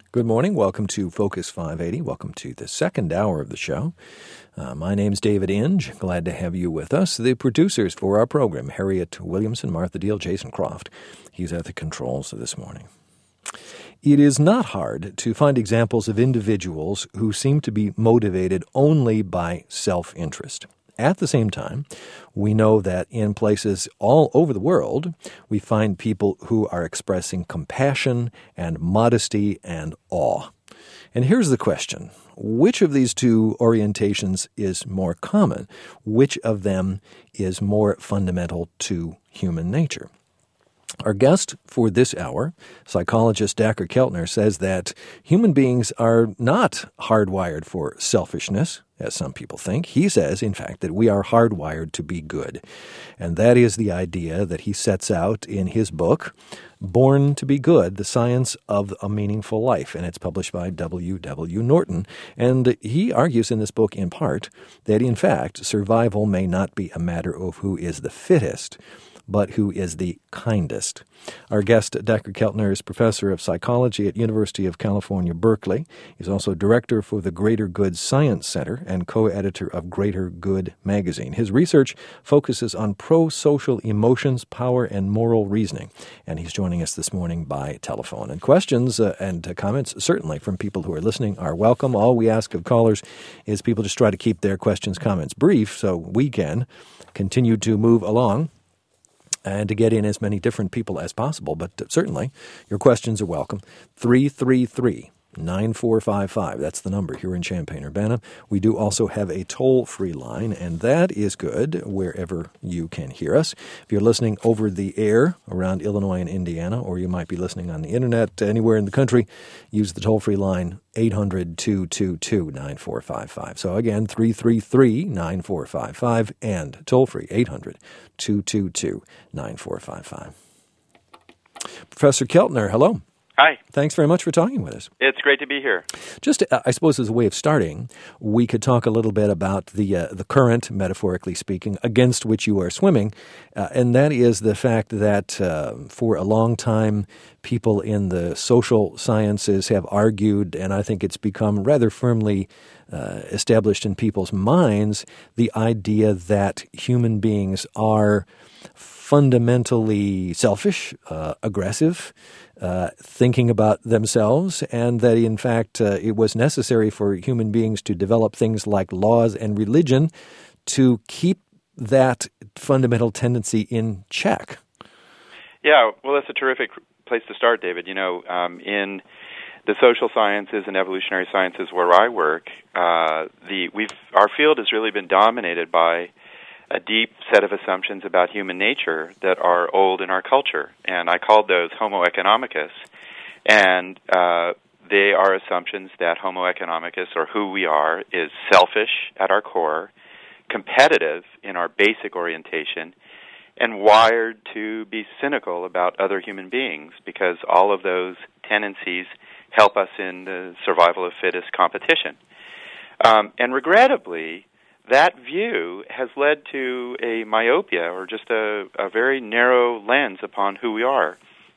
Good morning. Welcome to Focus 580. Welcome to the second hour of the show. My name's David Inge. Glad to have you with us. The producers for our program, Harriet Williamson, Martha Deal, Jason Croft. He's at the controls this morning. It is not hard to find examples of individuals who seem to be motivated only by self-interest. At the same time, we know that in places all over the world, we find people who are expressing compassion and modesty and awe. And here's the question. Which of these two orientations is more common? Which of them is more fundamental to human nature? Our guest for this hour, psychologist Dacher Keltner, says that human beings are not hardwired for selfishness, as some people think. He says, in fact, that we are hardwired to be good. And that is the idea that he sets out in his book, Born to be Good, The Science of a Meaningful Life. And it's published by W. W. Norton. And he argues in this book, in part, that in fact, survival may not be a matter of who is the fittest, but who is the kindest. Our guest, Dacher Keltner, is professor of psychology at University of California, Berkeley. He's also director for the Greater Good Science Center and co-editor of Greater Good magazine. His research focuses on pro-social emotions, power, and moral reasoning. And he's joining us this morning by telephone. And questions and comments, certainly from people who are listening, are welcome. All we ask of callers is people just try to keep their questions, comments brief so we can continue to move along and to get in as many different people as possible. But certainly, your questions are welcome. 333-9455. That's the number here in Champaign-Urbana. We do also have a toll-free line, and that is good wherever you can hear us. If you're listening over the air around Illinois and Indiana, or you might be listening on the Internet anywhere in the country, use the toll-free line 800-222-9455. So again, 333-9455 and toll-free 800-222-9455. Professor Keltner, hello. Hi. Thanks very much for talking with us. It's great to be here. Just, I suppose, as a way of starting, we could talk a little bit about the current, metaphorically speaking, against which you are swimming, and that is the fact that for a long time, people in the social sciences have argued, and I think it's become rather firmly established in people's minds, the idea that human beings are fundamentally selfish, aggressive, thinking about themselves, and that in fact it was necessary for human beings to develop things like laws and religion to keep that fundamental tendency in check. Yeah, well, that's a terrific place to start, David. You know, in the social sciences and evolutionary sciences where I work, our field has really been dominated by a deep set of assumptions about human nature that are old in our culture, and I called those Homo economicus, and they are assumptions that Homo economicus, or who we are, is selfish at our core, competitive in our basic orientation, and wired to be cynical about other human beings, because all of those tendencies help us in the survival of fittest competition. And regrettably, that view has led to a myopia, or just a very narrow lens upon who we are.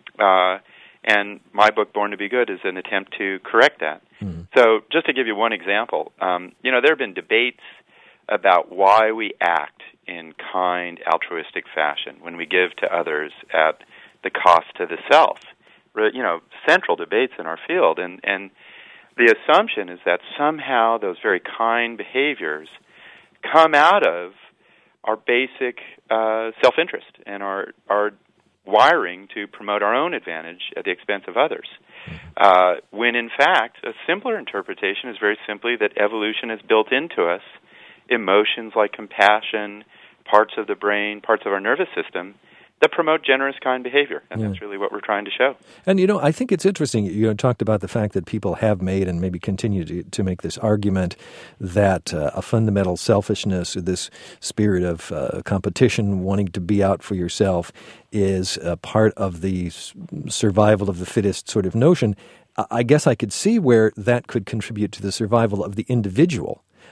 And my book, Born to be Good, is an attempt to correct that. Mm. So just to give you one example, there have been debates about why we act in kind, altruistic fashion when we give to others at the cost to the self. Central debates in our field. And the assumption is that somehow those very kind behaviors come out of our basic self-interest and our wiring to promote our own advantage at the expense of others. When in fact, a simpler interpretation is very simply that evolution has built into us emotions like compassion, parts of the brain, parts of our nervous system that promote generous, kind behavior. And that's really what we're trying to show. And, I think it's interesting. You talked about the fact that people have made and maybe continue to make this argument that a fundamental selfishness, or this spirit of competition, wanting to be out for yourself, is a part of the survival of the fittest sort of notion. I guess I could see where that could contribute to the survival of the individual.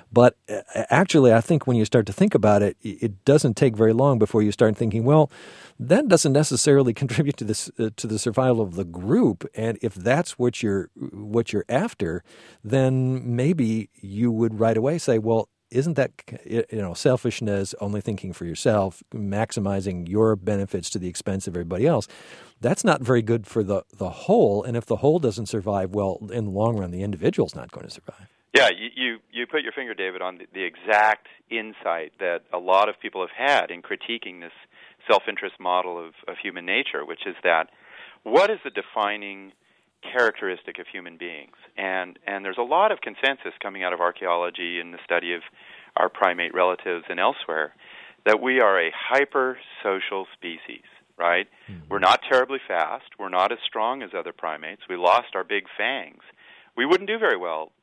But actually, I think when you start to think about it, it doesn't take very long before you start thinking, well, that doesn't necessarily contribute to this to the survival of the group. And if that's what you're after, then maybe you would right away say, well, isn't that selfishness, only thinking for yourself, maximizing your benefits to the expense of everybody else? That's not very good for the whole. And if the whole doesn't survive, well, in the long run, the individual's not going to survive. Yeah, you put your finger, David, on the exact insight that a lot of people have had in critiquing this self-interest model of human nature, which is that what is the defining characteristic of human beings? And there's a lot of consensus coming out of archaeology and the study of our primate relatives and elsewhere that we are a hyper-social species, right? Mm-hmm. We're not terribly fast. We're not as strong as other primates. We lost our big fangs. We wouldn't do very well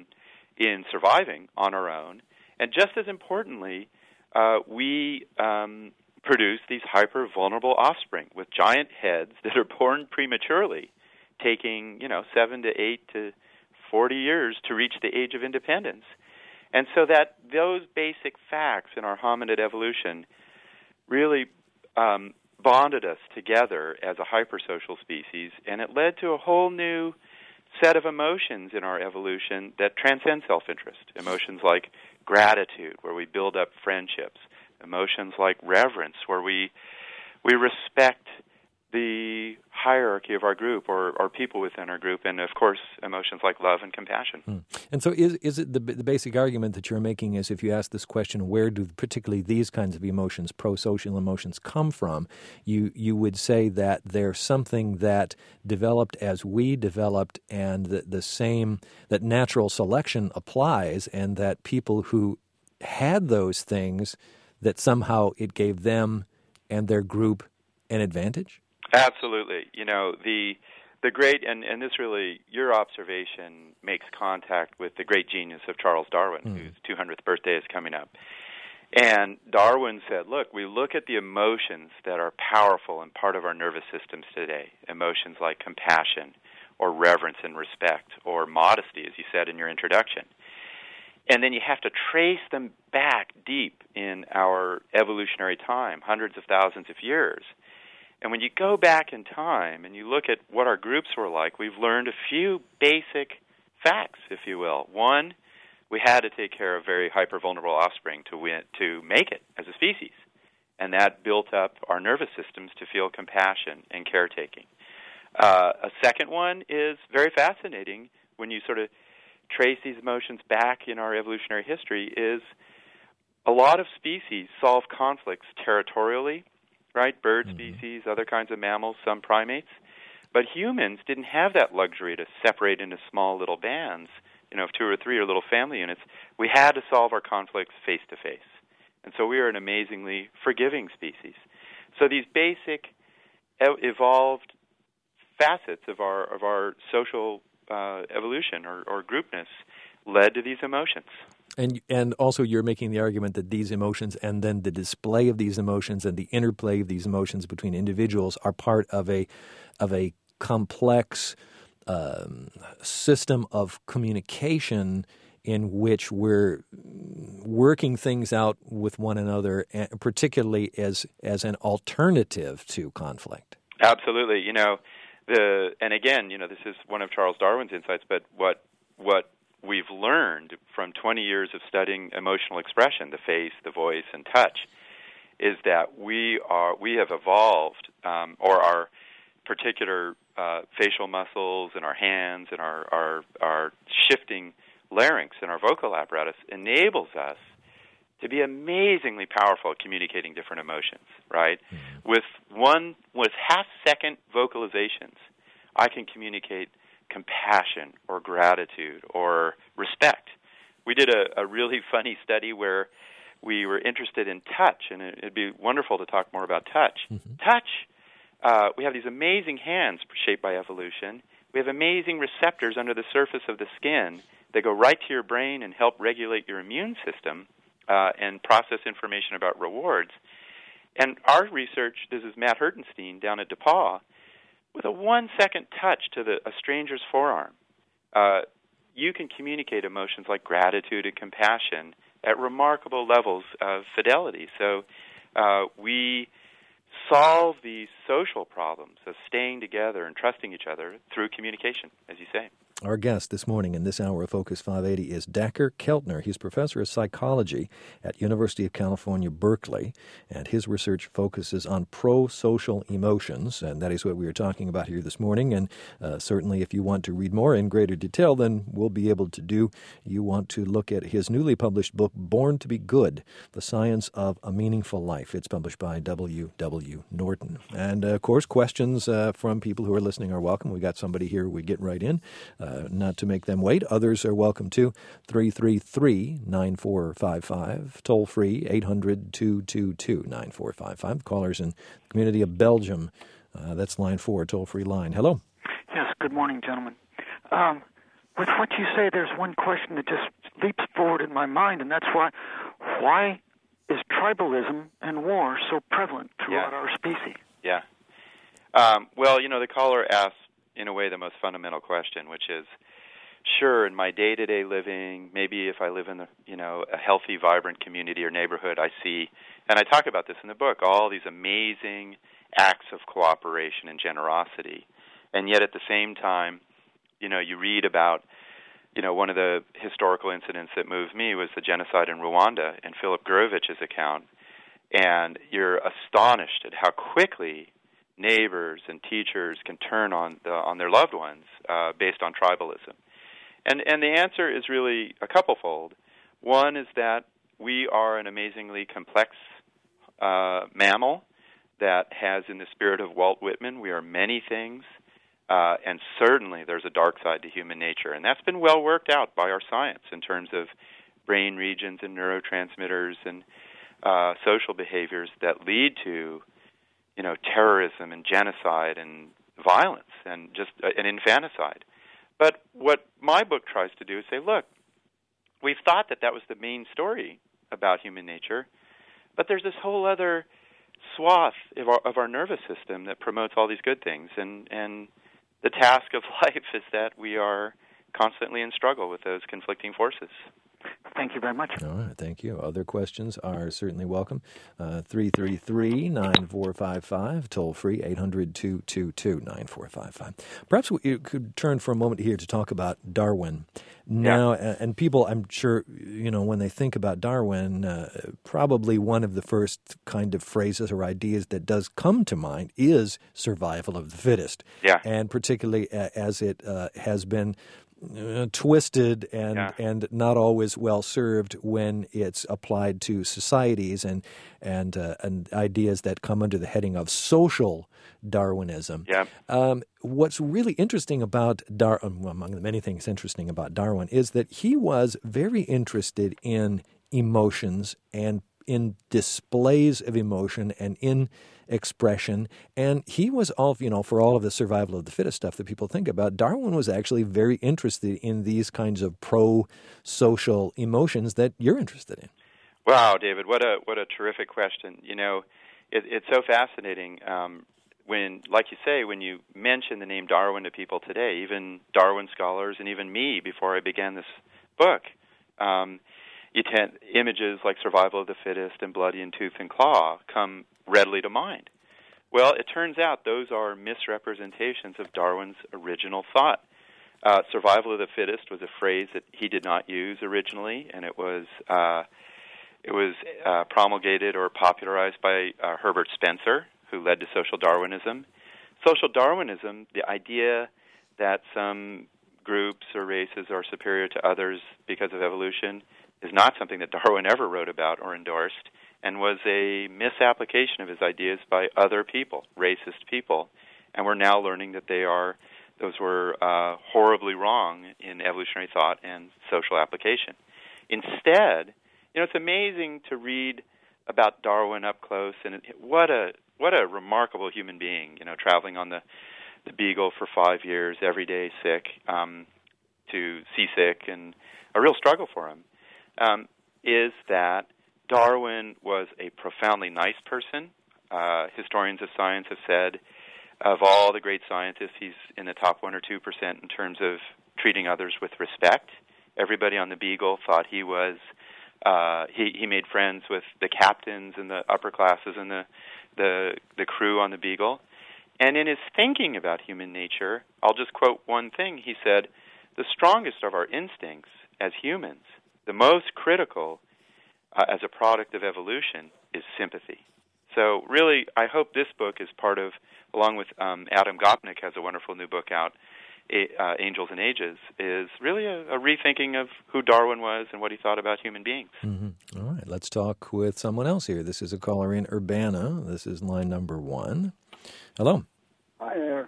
in surviving on our own. And just as importantly, we produce these hyper-vulnerable offspring with giant heads that are born prematurely, taking 7 to 8 to 40 years to reach the age of independence. And so that those basic facts in our hominid evolution really bonded us together as a hypersocial species, and it led to a whole new set of emotions in our evolution that transcend self-interest. Emotions like gratitude, where we build up friendships. Emotions like reverence, where we respect the hierarchy of our group or people within our group, and of course emotions like love and compassion. And so is it the basic argument that you're making is if you ask this question, where do particularly these kinds of emotions, pro-social emotions, come from, you would say that they're something that developed as we developed, and the same, that natural selection applies, and that people who had those things, that somehow it gave them and their group an advantage? Absolutely. The great, and this really, your observation makes contact with the great genius of Charles Darwin, whose 200th birthday is coming up. And Darwin said, look, we look at the emotions that are powerful and part of our nervous systems today, emotions like compassion or reverence and respect or modesty, as you said in your introduction. And then you have to trace them back deep in our evolutionary time, hundreds of thousands of years. And when you go back in time and you look at what our groups were like, we've learned a few basic facts, if you will. One, we had to take care of very hyper-vulnerable offspring to make it as a species. And that built up our nervous systems to feel compassion and caretaking. A second one is very fascinating when you sort of trace these emotions back in our evolutionary history, is a lot of species solve conflicts territorially, right? Bird species, other kinds of mammals, some primates. But humans didn't have that luxury to separate into small little bands, of 2 or 3 or little family units. We had to solve our conflicts face to face. And so we are an amazingly forgiving species. So these basic evolved facets of our social evolution or groupness led to these emotions. And also you're making the argument that these emotions and then the display of these emotions and the interplay of these emotions between individuals are part of a complex system of communication in which we're working things out with one another, particularly as an alternative to conflict. Absolutely. And again, this is one of Charles Darwin's insights, but what we've learned from 20 years of studying emotional expression, the face, the voice, and touch, is that we have evolved, or our particular facial muscles and our hands and our shifting larynx and our vocal apparatus enables us to be amazingly powerful at communicating different emotions, right? Mm-hmm. With half-second vocalizations, I can communicate compassion or gratitude or respect. We did a really funny study where we were interested in touch, and it'd be wonderful to talk more about touch. Mm-hmm. Touch, we have these amazing hands shaped by evolution. We have amazing receptors under the surface of the skin that go right to your brain and help regulate your immune system and process information about rewards. And our research, this is Matt Hertenstein down at DePauw, with a 1-second touch to a stranger's forearm, you can communicate emotions like gratitude and compassion at remarkable levels of fidelity. So we solve these social problems of staying together and trusting each other through communication, as you say. Our guest this morning in this hour of Focus 580 is Dacher Keltner. He's professor of psychology at University of California, Berkeley, and his research focuses on pro-social emotions, and that is what we are talking about here this morning. And certainly if you want to read more in greater detail, then we'll be able to do. You want to look at his newly published book, Born to be Good, The Science of a Meaningful Life. It's published by W.W. Norton. And, of course, questions from people who are listening are welcome. We got somebody here. We get right in. Not to make them wait. Others are welcome to 333-9455, toll free 800-222-9455. Callers in the community of Belgium. That's line 4, toll free line. Hello. Yes. Good morning, gentlemen. With what you say, there's one question that just leaps forward in my mind, and that's why is tribalism and war so prevalent throughout our species? Yeah. Well, the caller asked, in a way, the most fundamental question, which is, sure, in my day-to-day living, maybe if I live in a healthy, vibrant community or neighborhood, I see, and I talk about this in the book, all these amazing acts of cooperation and generosity. And yet at the same time, you read about, one of the historical incidents that moved me was the genocide in Rwanda in Philip Gurovich's account. And you're astonished at how quickly neighbors and teachers can turn on their loved ones based on tribalism. And the answer is really a couplefold. One is that we are an amazingly complex mammal that has, in the spirit of Walt Whitman, we are many things, and certainly there's a dark side to human nature. And that's been well worked out by our science in terms of brain regions and neurotransmitters and social behaviors that lead to terrorism and genocide and violence and just an infanticide. But what my book tries to do is say, look, we've thought that was the main story about human nature, but there's this whole other swath of our nervous system that promotes all these good things. And the task of life is that we are constantly in struggle with those conflicting forces. Thank you very much. All right, thank you. Other questions are certainly welcome. 333-9455, toll free, 800-222-9455. Perhaps you could turn for a moment here to talk about Darwin. Now, and people, I'm sure, when they think about Darwin, probably one of the first kind of phrases or ideas that does come to mind is survival of the fittest. Yeah. And particularly as it has been twisted and not always well served when it's applied to societies and ideas that come under the heading of social Darwinism. Yeah. What's really interesting about among the many things interesting about Darwin, is that he was very interested in emotions and in displays of emotion and in expression. And he was all, for all of the survival of the fittest stuff that people think about, Darwin was actually very interested in these kinds of pro-social emotions that you're interested in. Wow, David, what a terrific question. It's so fascinating when, like you say, when you mention the name Darwin to people today, even Darwin scholars and even me before I began this book, images like survival of the fittest and bloody and tooth and claw come readily to mind. Well, it turns out those are misrepresentations of Darwin's original thought. Survival of the fittest was a phrase that he did not use originally, and it was promulgated or popularized by Herbert Spencer, who led to social Darwinism. Social Darwinism, the idea that some groups or races are superior to others because of evolution, is not something that Darwin ever wrote about or endorsed, and was a misapplication of his ideas by other people, racist people. And we're now learning that those were horribly wrong in evolutionary thought and social application. Instead, it's amazing to read about Darwin up close, and what a remarkable human being, traveling on the Beagle for 5 years, every day sick, to seasick, and a real struggle for him. Is that Darwin was a profoundly nice person. Historians of science have said of all the great scientists, he's in the top 1 or 2% in terms of treating others with respect. Everybody on the Beagle thought he was. He made friends with the captains and the upper classes and the crew on the Beagle. And in his thinking about human nature, I'll just quote one thing. He said, "The strongest of our instincts as humans, the most critical as a product of evolution, is sympathy." So really, I hope this book is part of, along with Adam Gopnik has a wonderful new book out, Angels and Ages, is really a rethinking of who Darwin was and what he thought about human beings. Mm-hmm. All right, let's talk with someone else here. This is a caller in Urbana. This is line number 1. Hello. Hi there.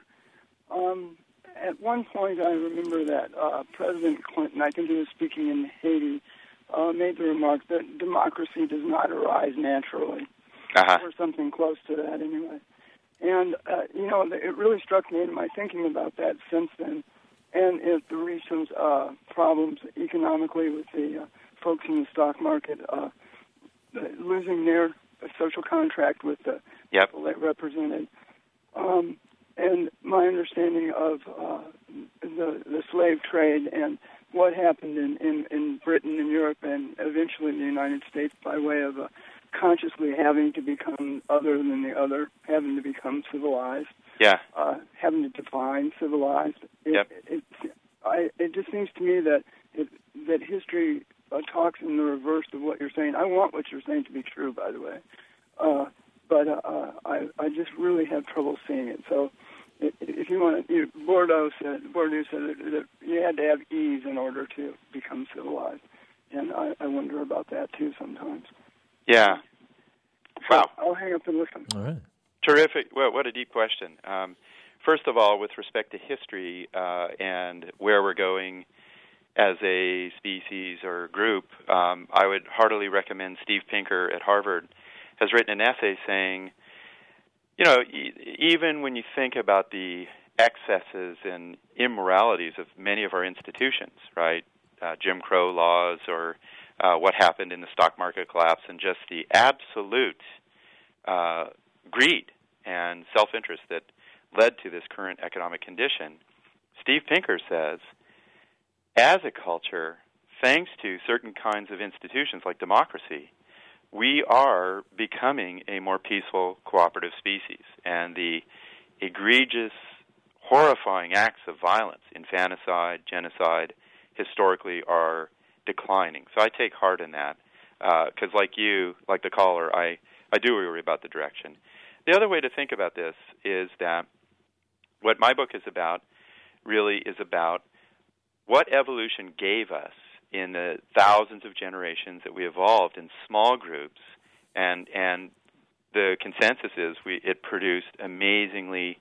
At one point, I remember that President Clinton, I think he was speaking in Haiti, made the remark that democracy does not arise naturally, or something close to that anyway. And, it really struck me in my thinking about that since then, and the recent problems economically with the folks in the stock market losing their social contract with the people they represented. And my understanding of the slave trade and what happened in Britain and Europe and eventually in the United States by way of consciously having to become other than the other, having to become civilized, having to define civilized. It just seems to me that history talks in the reverse of what you're saying. I want what you're saying to be true, by the way, but I just really have trouble seeing it. So if you want to, Bourdieu said that you had to have ease in order to become civilized, and I wonder about that too sometimes. Yeah. So Wow. I'll hang up and listen. All right. Terrific. Well, what a deep question. First of all, with respect to history and where we're going as a species or group, I would heartily recommend Steve Pinker at Harvard has written an essay saying, even when you think about the excesses and immoralities of many of our institutions, right, Jim Crow laws or what happened in the stock market collapse and just the absolute greed and self-interest that led to this current economic condition, Steve Pinker says, as a culture, thanks to certain kinds of institutions like democracy, we are becoming a more peaceful, cooperative species. And the egregious, horrifying acts of violence, infanticide, genocide, historically are declining. So I take heart in that because like you, like the caller, I do worry about the direction. The other way to think about this is that what my book is about really is about what evolution gave us in the thousands of generations that we evolved in small groups, and the consensus is it produced amazingly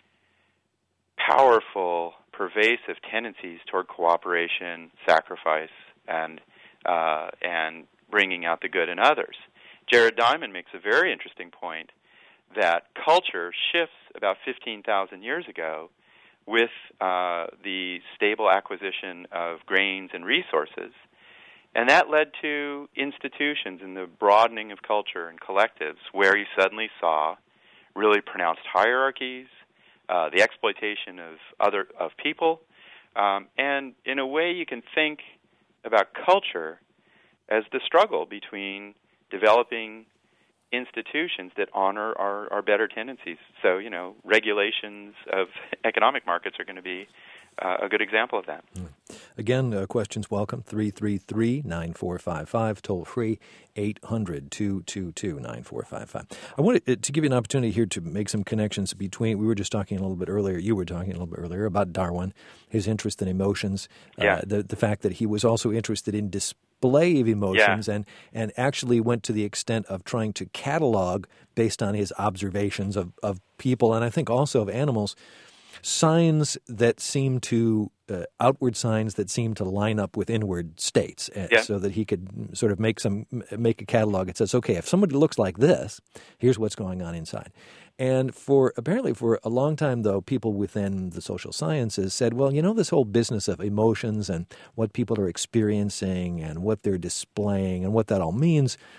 powerful, pervasive tendencies toward cooperation, sacrifice, and bringing out the good in others. Jared Diamond makes a very interesting point that culture shifts about 15,000 years ago with the stable acquisition of grains and resources. And that led to institutions and the broadening of culture and collectives where you suddenly saw really pronounced hierarchies, the exploitation of people, and in a way you can think about culture as the struggle between developing institutions that honor our better tendencies. So, regulations of economic markets are going to be a good example of that. Again, questions welcome, 333-9455, toll free, 800-222-9455. I wanted to give you an opportunity here to make some connections between, we were just talking a little bit earlier, you were talking a little bit earlier about Darwin, his interest in emotions, the fact that he was also interested in display of emotions and actually went to the extent of trying to catalog based on his observations of people and I think also of animals, signs that seem to outward signs that seem to line up with inward states, so that he could sort of make a catalog that says, okay, if somebody looks like this, here's what's going on inside. And apparently for a long time, though, people within the social sciences said, well, this whole business of emotions and what people are experiencing and what they're displaying and what that all means,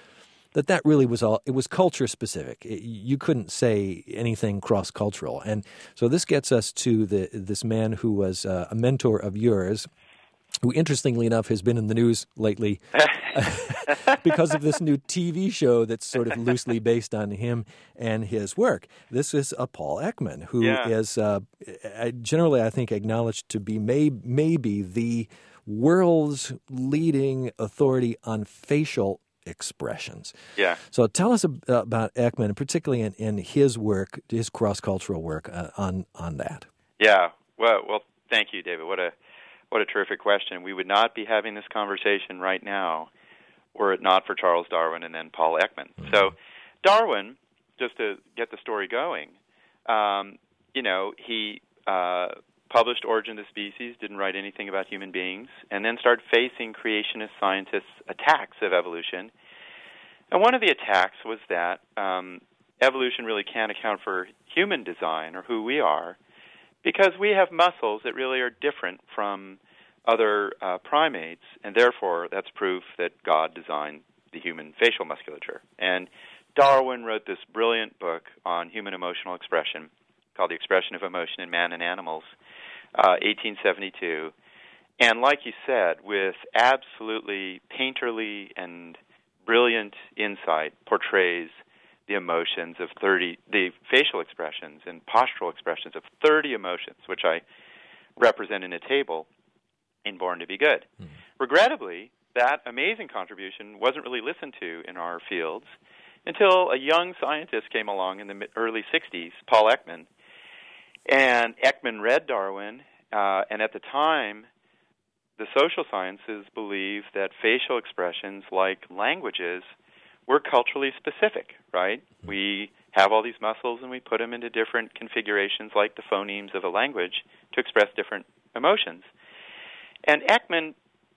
that really was all, it was culture specific. You couldn't say anything cross-cultural. And so this gets us to this man who was a mentor of yours, who interestingly enough has been in the news lately because of this new TV show that's sort of loosely based on him and his work. This is Paul Ekman, who is generally, I think, acknowledged to be maybe the world's leading authority on facial expressions. Yeah. So tell us about Ekman, and particularly in his work, his cross-cultural work on that. Yeah. Well, thank you, David. What a terrific question. We would not be having this conversation right now were it not for Charles Darwin and then Paul Ekman. Mm-hmm. So Darwin, just to get the story going, he published Origin of the Species, didn't write anything about human beings, and then started facing creationist scientists' attacks of evolution. And one of the attacks was that evolution really can't account for human design or who we are, because we have muscles that really are different from other primates, and therefore that's proof that God designed the human facial musculature. And Darwin wrote this brilliant book on human emotional expression called The Expression of Emotion in Man and Animals, 1872. And like you said, with absolutely painterly and brilliant insight, portrays the emotions of the facial expressions and postural expressions of 30 emotions, which I represent in a table in Born to Be Good. Mm-hmm. Regrettably, that amazing contribution wasn't really listened to in our fields until a young scientist came along in the early 60s, Paul Ekman. And Ekman read Darwin, and at the time, the social sciences believed that facial expressions like languages were culturally specific, right? We have all these muscles and we put them into different configurations like the phonemes of a language to express different emotions. And Ekman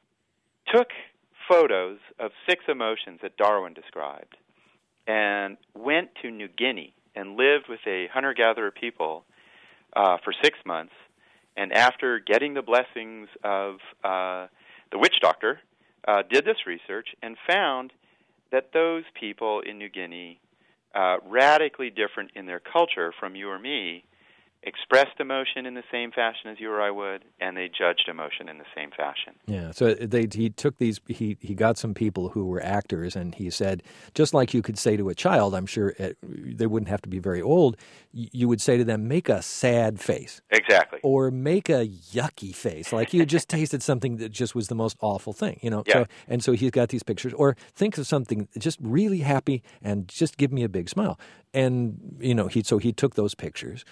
took photos of 6 emotions that Darwin described and went to New Guinea and lived with a hunter-gatherer people for 6 months. And after getting the blessings of the witch doctor, did this research and found that those people in New Guinea, radically different in their culture from you or me, expressed emotion in the same fashion as you or I would, and they judged emotion in the same fashion. Yeah, so he took these, he got some people who were actors, and he said, just like you could say to a child, I'm sure they wouldn't have to be very old, you would say to them, make a sad face. Exactly. Or make a yucky face, like you just tasted something that just was the most awful thing, you know. Yeah. So he's got these pictures. Or think of something just really happy and just give me a big smile. And, he took those pictures,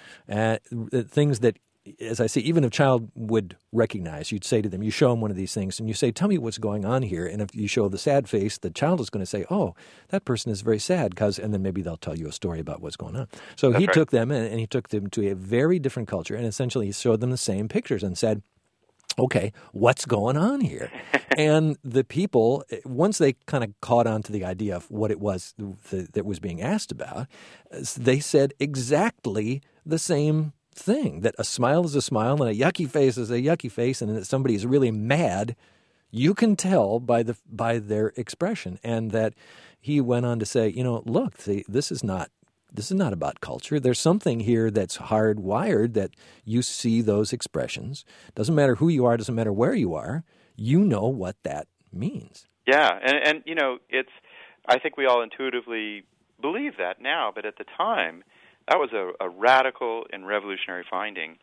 things that, as I say, even a child would recognize. You'd say to them, you show them one of these things, and you say, tell me what's going on here. And if you show the sad face, the child is going to say, oh, that person is very sad, and then maybe they'll tell you a story about what's going on. So he took them, and he took them to a very different culture, and essentially he showed them the same pictures and said, okay, what's going on here? And the people, once they kind of caught on to the idea of what it was that was being asked about, they said exactly the same thing, that a smile is a smile and a yucky face is a yucky face, and that somebody is really mad, you can tell by their expression. And that he went on to say, look, this is not about culture. There's something here that's hardwired, that you see those expressions. Doesn't matter who you are, doesn't matter where you are, you know what that means. Yeah, and it's, I think we all intuitively believe that now, but at the time, that was a radical and revolutionary finding.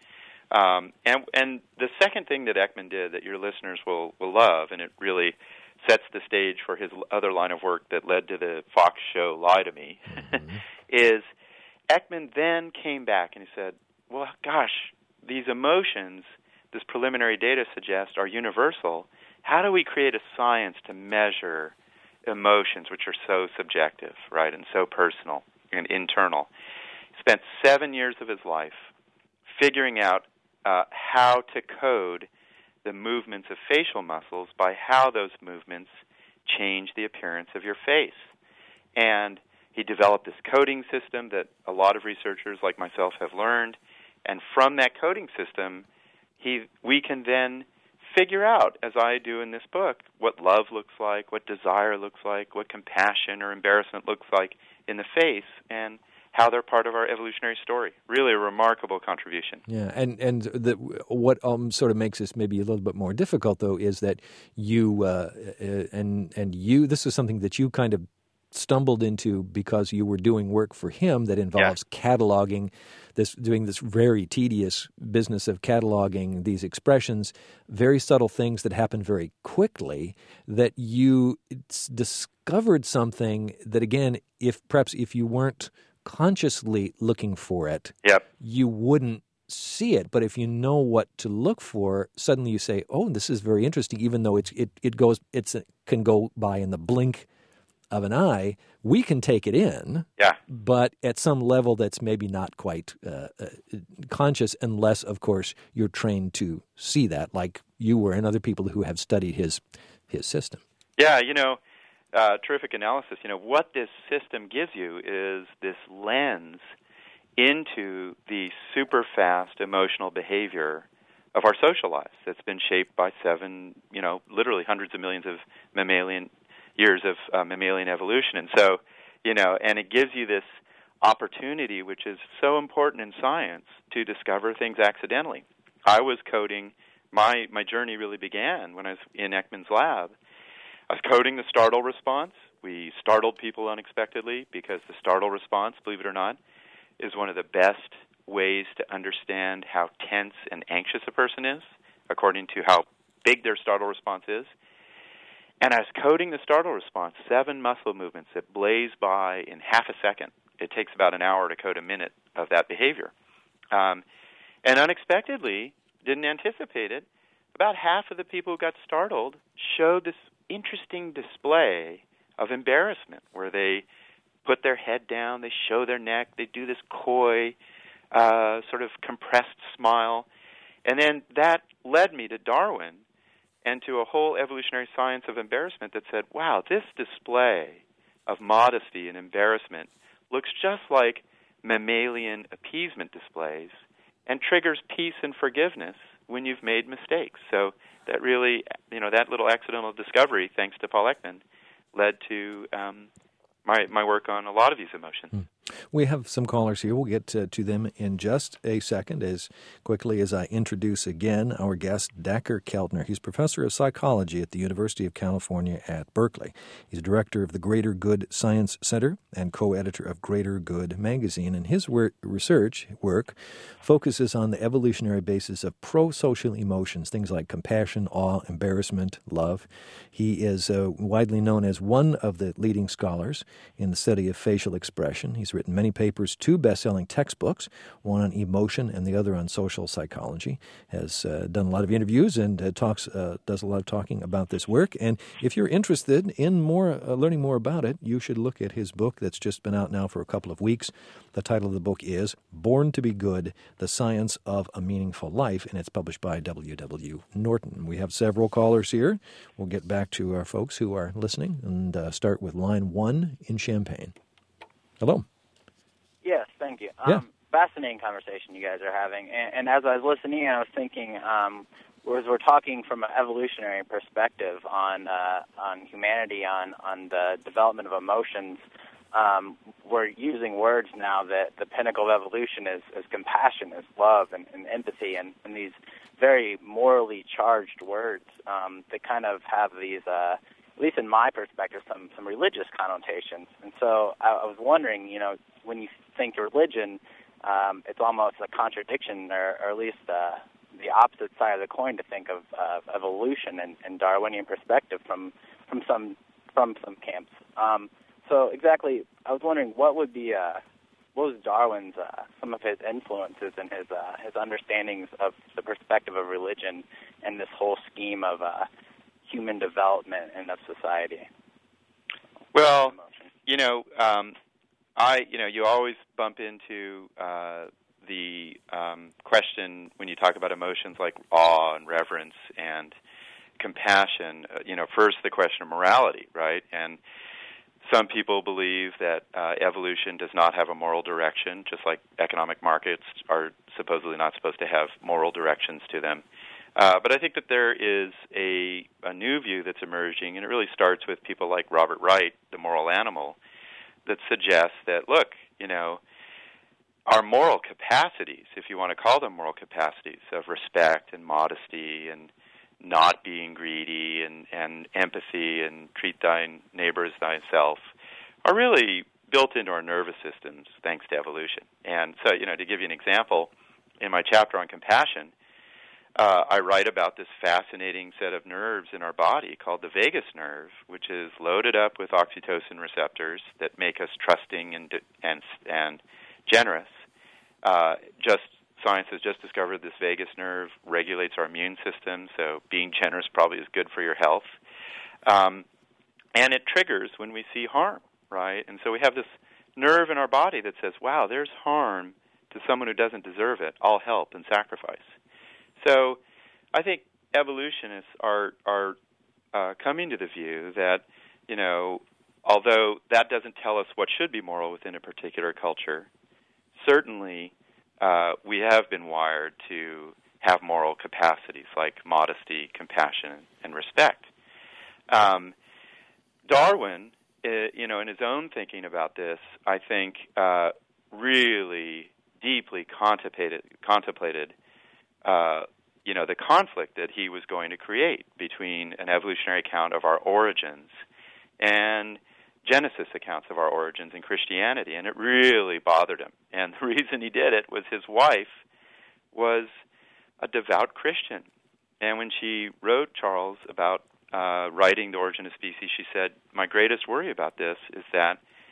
And the second thing that Ekman did that your listeners will love, and it really sets the stage for his other line of work that led to the Fox show Lie to Me, mm-hmm. is Ekman then came back and he said, well, gosh, these emotions, this preliminary data suggests, are universal. How do we create a science to measure emotions, which are so subjective, right, and so personal and internal? He spent 7 years of his life figuring out how to code the movements of facial muscles by how those movements change the appearance of your face. And he developed this coding system that a lot of researchers like myself have learned. And from that coding system, we can then figure out, as I do in this book, what love looks like, what desire looks like, what compassion or embarrassment looks like in the face, and how they're part of our evolutionary story. Really a remarkable contribution. Yeah, and what sort of makes this maybe a little bit more difficult, though, is that you this is something that you kind of stumbled into because you were doing work for him that involves cataloging doing this very tedious business of cataloging these expressions, very subtle things that happen very quickly, that you discovered something that, again, if you weren't consciously looking for it, you wouldn't see it. But if you know what to look for, suddenly you say, "Oh, this is very interesting." Even though it can go by in the blink of an eye, we can take it in. But at some level, that's maybe not quite conscious, unless, of course, you're trained to see that, like you were, and other people who have studied his system. Yeah, terrific analysis. What this system gives you is this lens into the super fast emotional behavior of our social lives that's been shaped by literally hundreds of millions of years of mammalian evolution. And so, and it gives you this opportunity, which is so important in science, to discover things accidentally. I was coding, my journey really began when I was in Ekman's lab. I was coding the startle response. We startled people unexpectedly because the startle response, believe it or not, is one of the best ways to understand how tense and anxious a person is, according to how big their startle response is. And I was coding the startle response, 7 muscle movements that blaze by in half a second. It takes about an hour to code a minute of that behavior. And unexpectedly, didn't anticipate it, about half of the people who got startled showed this interesting display of embarrassment, where they put their head down, they show their neck, they do this coy, sort of compressed smile. And then that led me to Darwin and to a whole evolutionary science of embarrassment that said, wow, this display of modesty and embarrassment looks just like mammalian appeasement displays and triggers peace and forgiveness when you've made mistakes. So that really, that little accidental discovery, thanks to Paul Ekman, led to my work on a lot of these emotions. We have some callers here. We'll get to them in just a second, as quickly as I introduce again our guest, Dacher Keltner. He's professor of psychology at the University of California at Berkeley. He's director of the Greater Good Science Center and co-editor of Greater Good magazine. And his research work focuses on the evolutionary basis of pro-social emotions, things like compassion, awe, embarrassment, love. He is widely known as one of the leading scholars in the study of facial expression. He's written many papers, 2 best-selling textbooks, one on emotion and the other on social psychology, has done a lot of interviews and does a lot of talking about this work. And if you're interested in learning more about it, you should look at his book that's just been out now for a couple of weeks. The title of the book is Born to be Good, The Science of a Meaningful Life, and it's published by W.W. Norton. We have several callers here. We'll get back to our folks who are listening and start with line 1 in Champaign. Hello. Yes, thank you. Fascinating conversation you guys are having. And as I was listening, I was thinking, as we're talking from an evolutionary perspective on humanity, on the development of emotions, we're using words now that the pinnacle of evolution is compassion, is love, and empathy, and these very morally charged words that kind of have these, at least in my perspective, some religious connotations. And so I was wondering, when you think religion, it's almost a contradiction, or at least the opposite side of the coin, to think of evolution and Darwinian perspective from some camps. So exactly, I was wondering what was Darwin's some of his influences and his understandings of the perspective of religion and this whole scheme of human development and of society. Well, you always bump into the question when you talk about emotions like awe and reverence and compassion. First the question of morality, right? And some people believe that evolution does not have a moral direction, just like economic markets are supposedly not supposed to have moral directions to them. But I think that there is a new view that's emerging, and it really starts with people like Robert Wright, the moral animal, that suggests that, look, our moral capacities, if you want to call them moral capacities, of respect and modesty and not being greedy and empathy and treat thy neighbor as thyself, are really built into our nervous systems thanks to evolution. And so, to give you an example, in my chapter on compassion, I write about this fascinating set of nerves in our body called the vagus nerve, which is loaded up with oxytocin receptors that make us trusting and generous. Science has just discovered this vagus nerve regulates our immune system, so being generous probably is good for your health. And it triggers when we see harm, right? And so we have this nerve in our body that says, wow, there's harm to someone who doesn't deserve it. I'll help and sacrifice. So I think evolutionists are coming to the view that, although that doesn't tell us what should be moral within a particular culture, certainly we have been wired to have moral capacities like modesty, compassion, and respect. Darwin, in his own thinking about this, I think really deeply contemplated the conflict that he was going to create between an evolutionary account of our origins and Genesis accounts of our origins in Christianity, and it really bothered him. And the reason he did it was his wife was a devout Christian. And when she wrote Charles about writing The Origin of Species, she said, my greatest worry about this is that,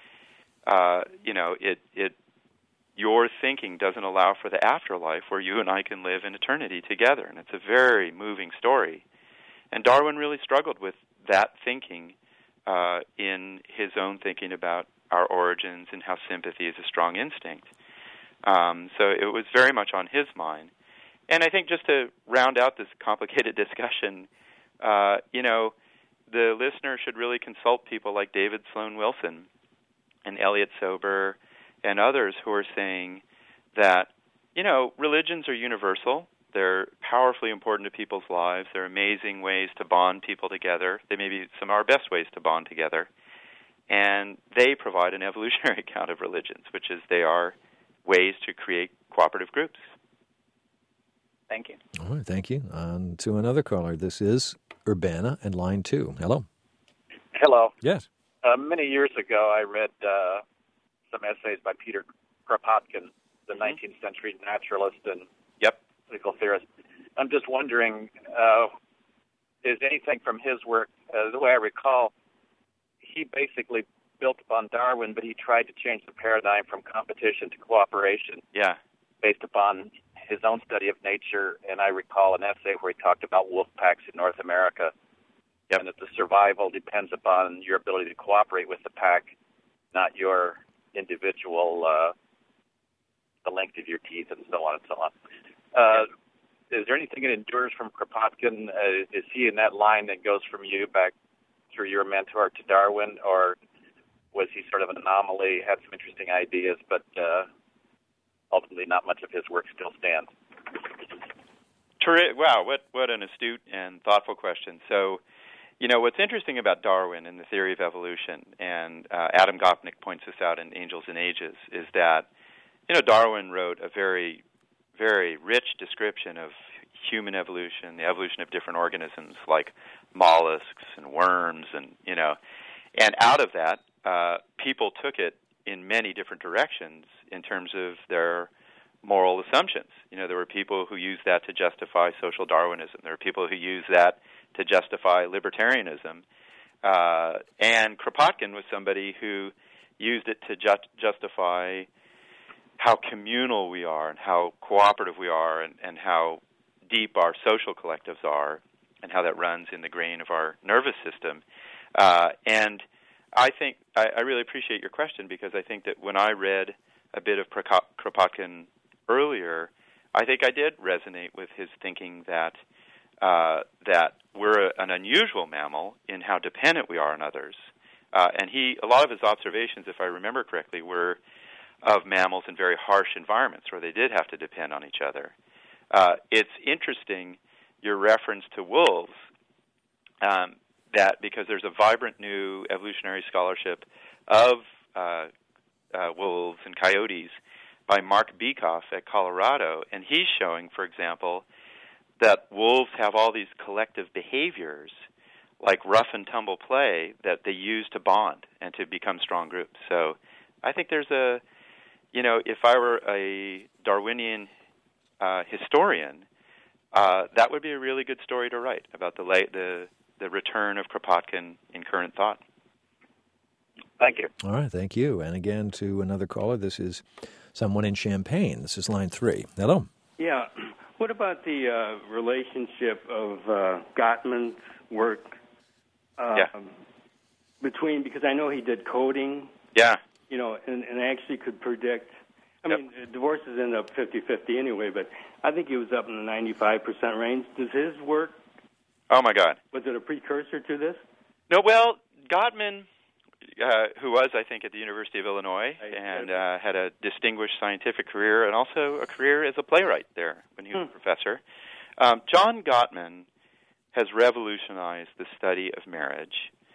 your thinking doesn't allow for the afterlife where you and I can live in eternity together. And it's a very moving story. And Darwin really struggled with that thinking in his own thinking about our origins and how sympathy is a strong instinct. So it was very much on his mind. And I think just to round out this complicated discussion, the listener should really consult people like David Sloan Wilson and Elliot Sober and others who are saying that, religions are universal. They're powerfully important to people's lives. They're amazing ways to bond people together. They may be some of our best ways to bond together. And they provide an evolutionary account of religions, which is they are ways to create cooperative groups. Thank you. All right, thank you. On to another caller. This is Urbana and line 2. Hello. Hello. Yes. Many years ago, I read some essays by Peter Kropotkin, the 19th century naturalist and political theorist. I'm just wondering, is anything from his work, the way I recall, he basically built upon Darwin, but he tried to change the paradigm from competition to cooperation based upon his own study of nature. And I recall an essay where he talked about wolf packs in North America, and that the survival depends upon your ability to cooperate with the pack, not your individual, the length of your teeth, and so on and so on. Is there anything that endures from Kropotkin? Is he in that line that goes from you back through your mentor to Darwin, or was he sort of an anomaly, had some interesting ideas, but ultimately not much of his work still stands? Wow, what an astute and thoughtful question. So, what's interesting about Darwin and the theory of evolution, and Adam Gopnik points this out in Angels and Ages, is that, Darwin wrote a very, very rich description of human evolution, the evolution of different organisms like mollusks and worms, and out of that, people took it in many different directions in terms of their moral assumptions. There were people who used that to justify social Darwinism. There were people who used that to justify libertarianism. And Kropotkin was somebody who used it to justify how communal we are and how cooperative we are and how deep our social collectives are and how that runs in the grain of our nervous system. And I think I really appreciate your question, because I think that when I read a bit of Kropotkin earlier, I think I did resonate with his thinking that we're an unusual mammal in how dependent we are on others. And a lot of his observations, if I remember correctly, were of mammals in very harsh environments where they did have to depend on each other. It's interesting your reference to wolves, that because there's a vibrant new evolutionary scholarship of wolves and coyotes by Mark Bekoff at Colorado, and he's showing, for example, that wolves have all these collective behaviors like rough and tumble play that they use to bond and to become strong groups. So I think there's a, if I were a Darwinian historian, that would be a really good story to write about the return of Kropotkin in current thought. Thank you. All right, thank you. And again, to another caller, this is someone in Champaign. This is line 3. Hello. Yeah. What about the relationship of Gottman's work between, because I know he did coding, and actually could predict. I mean, divorces end up 50-50 anyway, but I think he was up in the 95% range. Does his work... Oh, my God. Was it a precursor to this? No, well, Gottman, who was, I think, at the University of Illinois and had a distinguished scientific career and also a career as a playwright there when he was a professor. John Gottman has revolutionized the study of marriage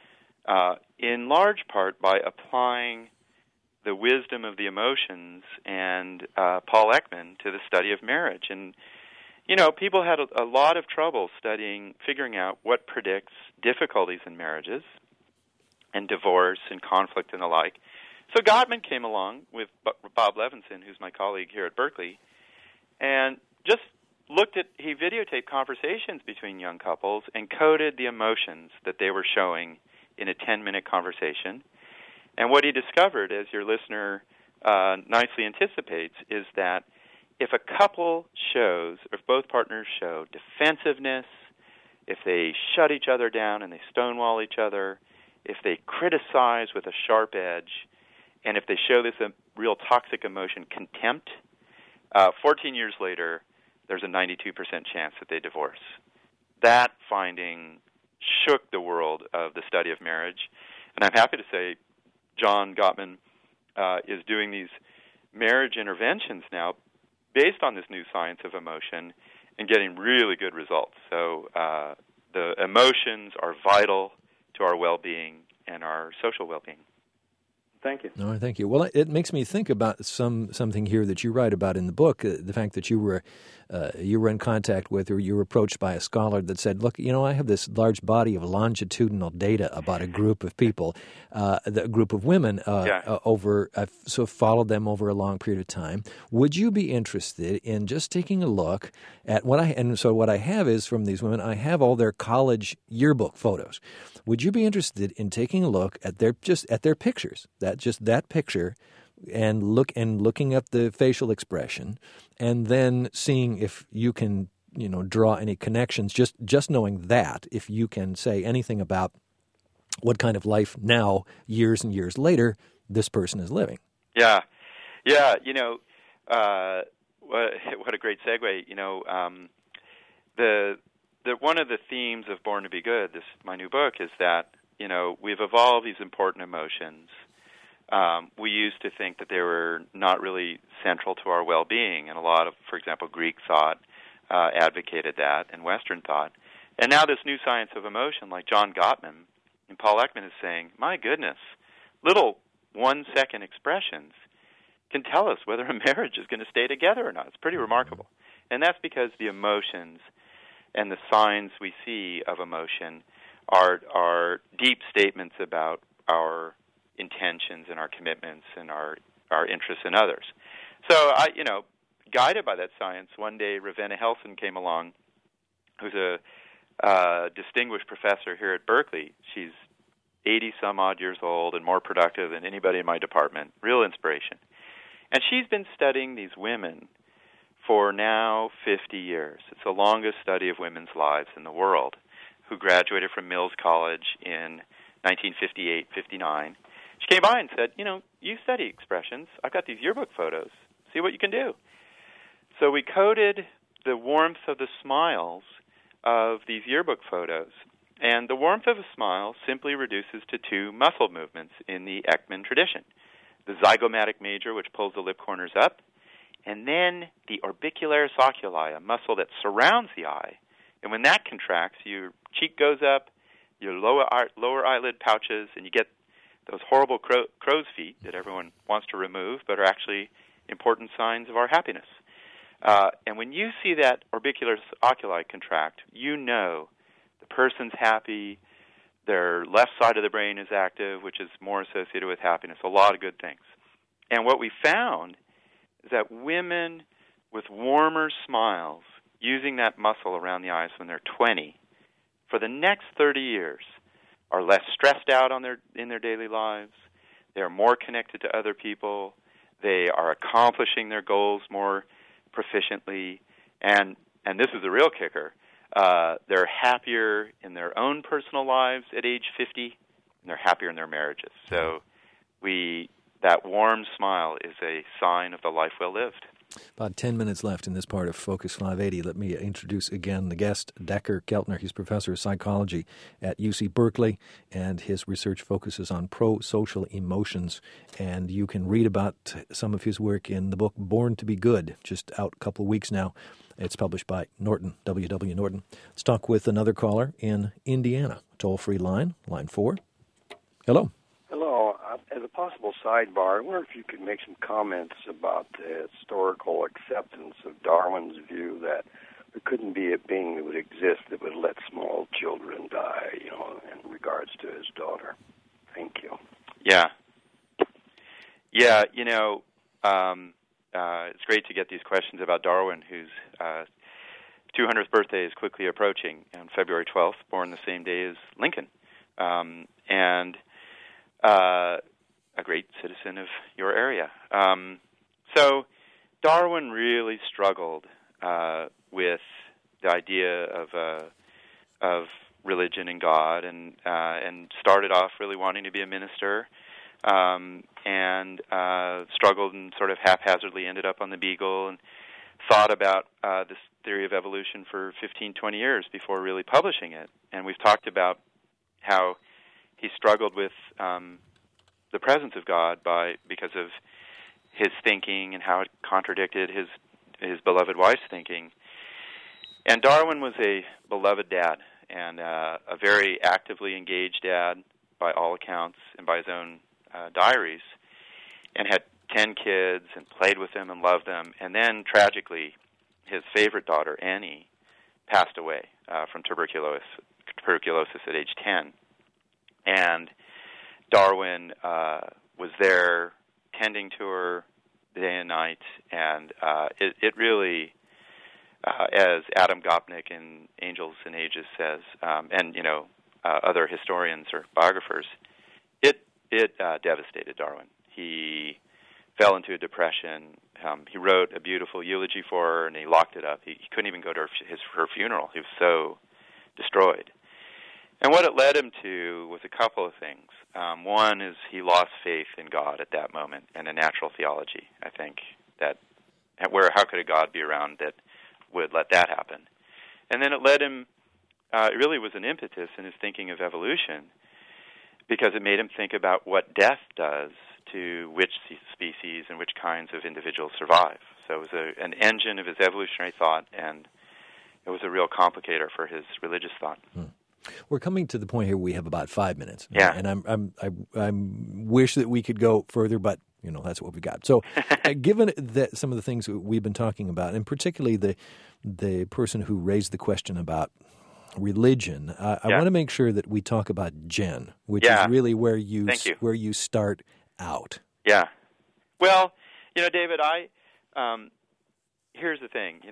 in large part by applying the wisdom of the emotions and Paul Ekman to the study of marriage. And, people had a lot of trouble figuring out what predicts difficulties in marriages and divorce and conflict and the like. So Gottman came along with Bob Levinson, who's my colleague here at Berkeley, and just he videotaped conversations between young couples and coded the emotions that they were showing in a 10-minute conversation. And what he discovered, as your listener nicely anticipates, is that if a couple shows, or if both partners show defensiveness, if they shut each other down and they stonewall each other, if they criticize with a sharp edge, and if they show this real toxic emotion, contempt, 14 years later, there's a 92% chance that they divorce. That finding shook the world of the study of marriage. And I'm happy to say John Gottman is doing these marriage interventions now based on this new science of emotion and getting really good results. So the emotions are vital to our well-being and our social well-being. Thank you. All right, thank you. Well, it makes me think about something here that you write about in the book, the fact that you were in contact with, or you were approached by a scholar that said, look, I have this large body of longitudinal data about a group of people, a group of women I've followed them over a long period of time. Would you be interested in just taking a look at what I have is from these women, I have all their college yearbook photos. Would you be interested in taking a look at their pictures, that picture, and looking at the facial expression, and then seeing if you can draw any connections? Just knowing that, if you can say anything about what kind of life now, years and years later, this person is living. Yeah. What a great segue. The one of the themes of Born to Be Good, my new book, is that we've evolved these important emotions. We used to think that they were not really central to our well-being, and a lot of, for example, Greek thought advocated that, and Western thought. And now this new science of emotion, like John Gottman and Paul Ekman is saying, my goodness, little 1-second expressions can tell us whether a marriage is going to stay together or not. It's pretty remarkable. And that's because the emotions and the signs we see of emotion are deep statements about our intentions and our commitments and our interests in others. So guided by that science, one day Ravenna Helson came along, who's a distinguished professor here at Berkeley. She's 80-some-odd years old and more productive than anybody in my department. Real inspiration. And she's been studying these women for now 50 years. It's the longest study of women's lives in the world, who graduated from Mills College in 1958-59. She came by and said, you study expressions. I've got these yearbook photos. See what you can do. So we coded the warmth of the smiles of these yearbook photos. And the warmth of a smile simply reduces to 2 muscle movements in the Ekman tradition. The zygomatic major, which pulls the lip corners up, and then the orbicularis oculi, a muscle that surrounds the eye And when that contracts, your cheek goes up, your lower eyelid pouches, and you get those horrible crow's feet that everyone wants to remove, but are actually important signs of our happiness. And when you see that orbicularis oculi contract, you know the person's happy, their left side of the brain is active, which is more associated with happiness, a lot of good things. And what we found is that women with warmer smiles, using that muscle around the eyes when they're 20, for the next 30 years, are less stressed out in their daily lives. They are more connected to other people. They are accomplishing their goals more proficiently. And this is the real kicker. They're happier in their own personal lives at age 50, and they're happier in their marriages. So that warm smile is a sign of the life well lived. About 10 minutes left in this part of Focus 580. Let me introduce again the guest, Decker Keltner. He's professor of psychology at UC Berkeley, and his research focuses on pro-social emotions. And you can read about some of his work in the book Born to be Good, just out a couple of weeks now. It's published by Norton, W.W. Norton. Let's talk with another caller in Indiana. Toll-free line 4. Hello. Hello. As a possible sidebar, I wonder if you could make some comments about the historical acceptance of Darwin's view that there couldn't be a being that would exist that would let small children die, in regards to his daughter. Thank you. Yeah. Yeah, it's great to get these questions about Darwin, whose 200th birthday is quickly approaching on February 12th, born the same day as Lincoln. And a great citizen of your area. So Darwin really struggled with the idea of religion and God, and started off really wanting to be a minister, and struggled and sort of haphazardly ended up on the Beagle, and thought about this theory of evolution for 15, 20 years before really publishing it. And we've talked about how he struggled with the presence of God because of his thinking and how it contradicted his beloved wife's thinking. And Darwin was a beloved dad, and a very actively engaged dad by all accounts and by his own diaries, and had 10 kids and played with them and loved them. And then, tragically, his favorite daughter, Annie, passed away from tuberculosis at age 10. And Darwin was there tending to her day and night, and it really, as Adam Gopnik in Angels and Ages says, and other historians or biographers, it devastated Darwin. He fell into a depression. He wrote a beautiful eulogy for her, and he locked it up. He couldn't even go to her funeral. He was so destroyed. And what it led him to was a couple of things. One is he lost faith in God at that moment, and a natural theology, I think, that how could a God be around that would let that happen? And then it led him, it really was an impetus in his thinking of evolution, because it made him think about what death does to which species and which kinds of individuals survive. So it was an engine of his evolutionary thought, and it was a real complicator for his religious thought. We're coming to the point here we have about 5 minutes. Yeah. And I wish that we could go further, but that's what we got. So given that some of the things we've been talking about, and particularly the person who raised the question about religion, I want to make sure that we talk about Jen, which is really where you start out. Yeah. Well, David, here's the thing.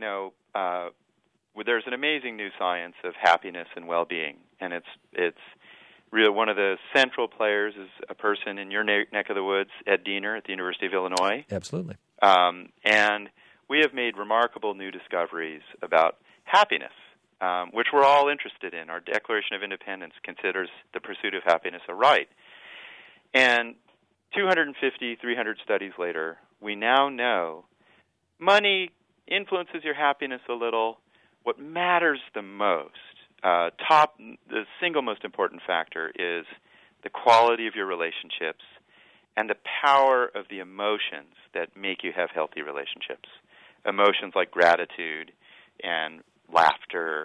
There's an amazing new science of happiness and well-being, and it's really one of the central players is a person in your neck of the woods, Ed Diener at the University of Illinois. Absolutely. And we have made remarkable new discoveries about happiness, which we're all interested in. Our Declaration of Independence considers the pursuit of happiness a right. And 250, 300 studies later, we now know money influences your happiness a little. What matters the most, the single most important factor is the quality of your relationships and the power of the emotions that make you have healthy relationships. Emotions like gratitude and laughter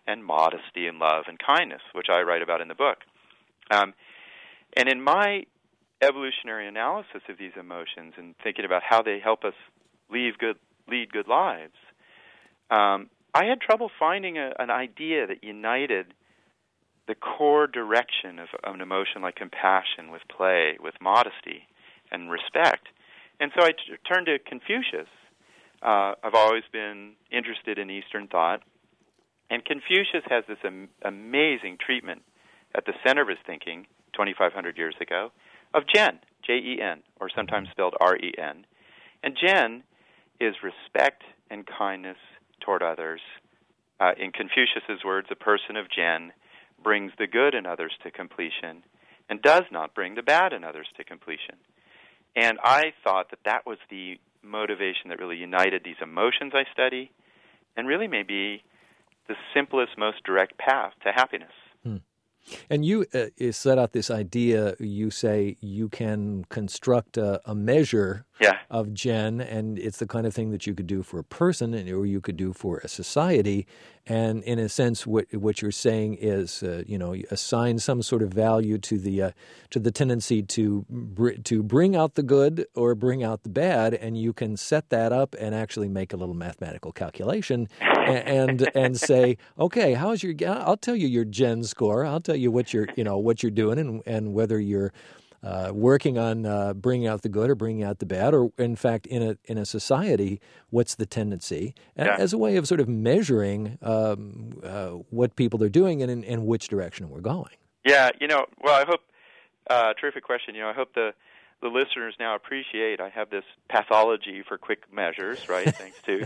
and modesty and love and kindness, which I write about in the book. And in my evolutionary analysis of these emotions and thinking about how they help us lead good lives, I had trouble finding an idea that united the core direction of an emotion like compassion with play, with modesty and respect. And so I turned to Confucius. I've always been interested in Eastern thought, and Confucius has this amazing treatment at the center of his thinking 2,500 years ago of Jen, Jen, or sometimes spelled Ren. And Jen is respect and kindness toward others. In Confucius's words, a person of Jen brings the good in others to completion and does not bring the bad in others to completion. And I thought that was the motivation that really united these emotions I study and really may be the simplest, most direct path to happiness. And you set out this idea, you say you can construct a measure of Jen, and it's the kind of thing that you could do for a person or you could do for a society. And in a sense, what you're saying is, you assign some sort of value to the tendency to bring out the good or bring out the bad, and you can set that up and actually make a little mathematical calculation and say, okay, how's your? I'll tell you your Jen score. I'll tell you what you're doing and whether you're working on bringing out the good or bringing out the bad, or in fact, in a society, what's the tendency, as a way of sort of measuring what people are doing and which direction we're going. Yeah, well, I hope, terrific question. I hope the listeners now appreciate I have this pathology for quick measures, right, thanks to,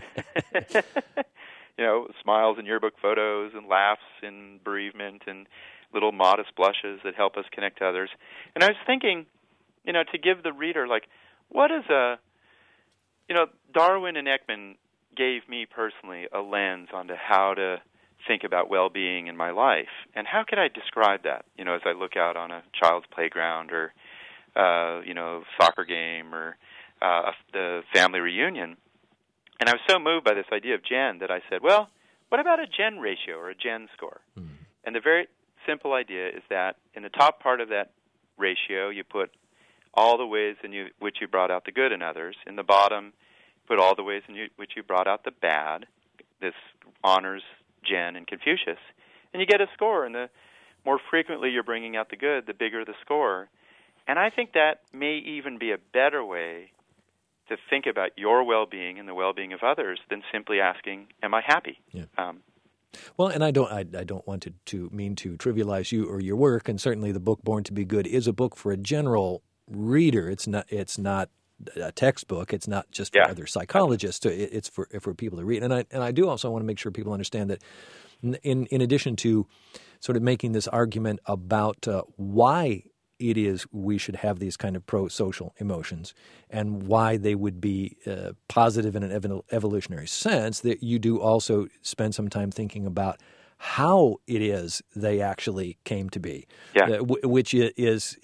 smiles in yearbook photos and laughs in bereavement and little modest blushes that help us connect to others. And I was thinking, to give the reader, what is Darwin and Ekman gave me personally a lens onto how to think about well-being in my life. And how could I describe that, as I look out on a child's playground or, soccer game or the family reunion. And I was so moved by this idea of Jen that I said, well, what about a Jen ratio or a Jen score? Mm-hmm. And the very simple idea is that in the top part of that ratio, you put all the ways in which you brought out the good in others. In the bottom, put all the ways in which you brought out the bad. This honors Jen and Confucius. And you get a score, and the more frequently you're bringing out the good, the bigger the score. And I think that may even be a better way to think about your well-being and the well-being of others than simply asking, am I happy? Yeah. Well, and I don't want to mean to trivialize you or your work, and certainly the book Born to Be Good is a book for a general reader. It's not a textbook. It's not just for other psychologists. It's for people to read. And I do also want to make sure people understand that in addition to sort of making this argument about why it is we should have these kind of pro-social emotions and why they would be positive in an evolutionary sense, that you do also spend some time thinking about how it is they actually came to be, which is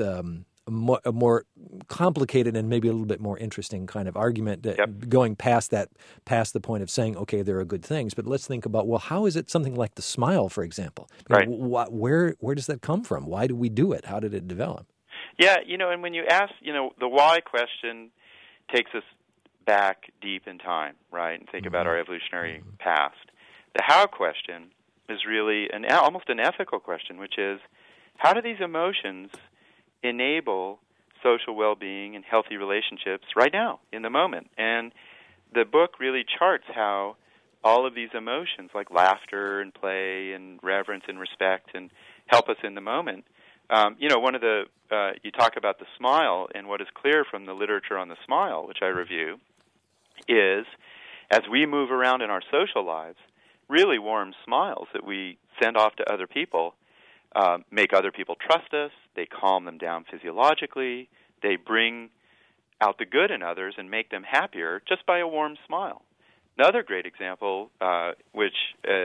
a more complicated and maybe a little bit more interesting kind of argument, going past the point of saying, okay, there are good things. But let's think about, well, how is it something like the smile, for example? Right. Where does that come from? Why do we do it? How did it develop? Yeah, and when you ask, the why question takes us back deep in time, right, and think about our evolutionary past. The how question is really almost an ethical question, which is, how do these emotions enable social well-being and healthy relationships right now, in the moment? And the book really charts how all of these emotions, like laughter and play and reverence and respect, and help us in the moment. One of the you talk about the smile, and what is clear from the literature on the smile, which I review, is as we move around in our social lives, really warm smiles that we send off to other people make other people trust us. They calm them down physiologically. They bring out the good in others and make them happier just by a warm smile. Another great example, which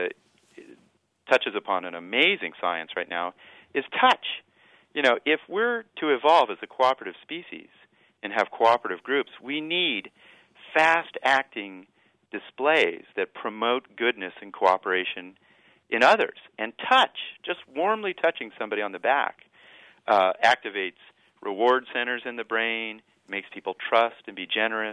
touches upon an amazing science right now, is touch. If we're to evolve as a cooperative species and have cooperative groups, we need fast-acting displays that promote goodness and cooperation in others. And touch, just warmly touching somebody on the back, activates reward centers in the brain, makes people trust and be generous.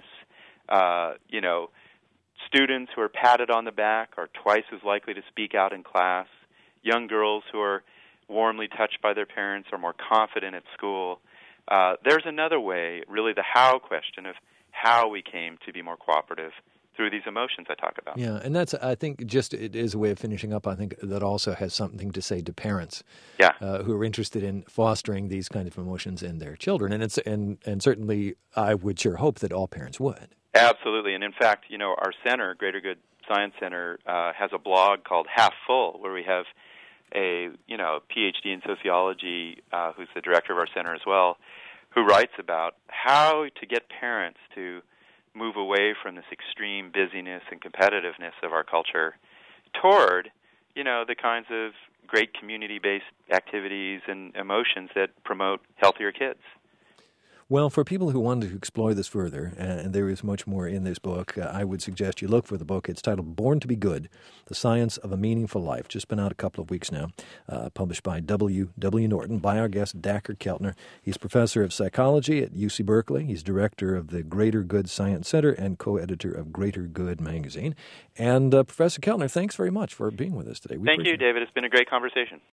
Students who are patted on the back are twice as likely to speak out in class. Young girls who are warmly touched by their parents are more confident at school. There's another way, really the how question of how we came to be more cooperative through these emotions I talk about. Yeah, and that's, I think, it is a way of finishing up. I think that also has something to say to parents who are interested in fostering these kind of emotions in their children. And certainly I would sure hope that all parents would. Absolutely. And in fact, our center, Greater Good Science Center, has a blog called Half Full, where we have a PhD in sociology who's the director of our center as well, who writes about how to get parents to move away from this extreme busyness and competitiveness of our culture toward, the kinds of great community-based activities and emotions that promote healthier kids. Well, for people who want to explore this further, and there is much more in this book, I would suggest you look for the book. It's titled Born to be Good, The Science of a Meaningful Life. Just been out a couple of weeks now, published by W. Norton, by our guest, Dacher Keltner. He's professor of psychology at UC Berkeley. He's director of the Greater Good Science Center and co-editor of Greater Good magazine. And Professor Keltner, thanks very much for being with us today. Thank you, David. It's been a great conversation.